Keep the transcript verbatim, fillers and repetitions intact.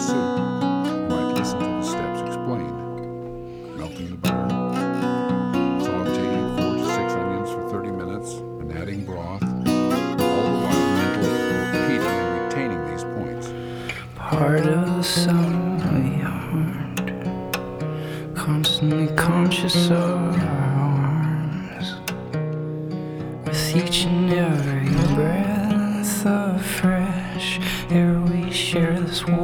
favorite soup, you might listen to the steps explained. Melting the butter, sauteing four to six onions for thirty minutes, and adding broth, all the while mentally repeating and retaining these points. Part of the soul we aren't constantly conscious of our arms. With each and every breath of fresh air we share this world.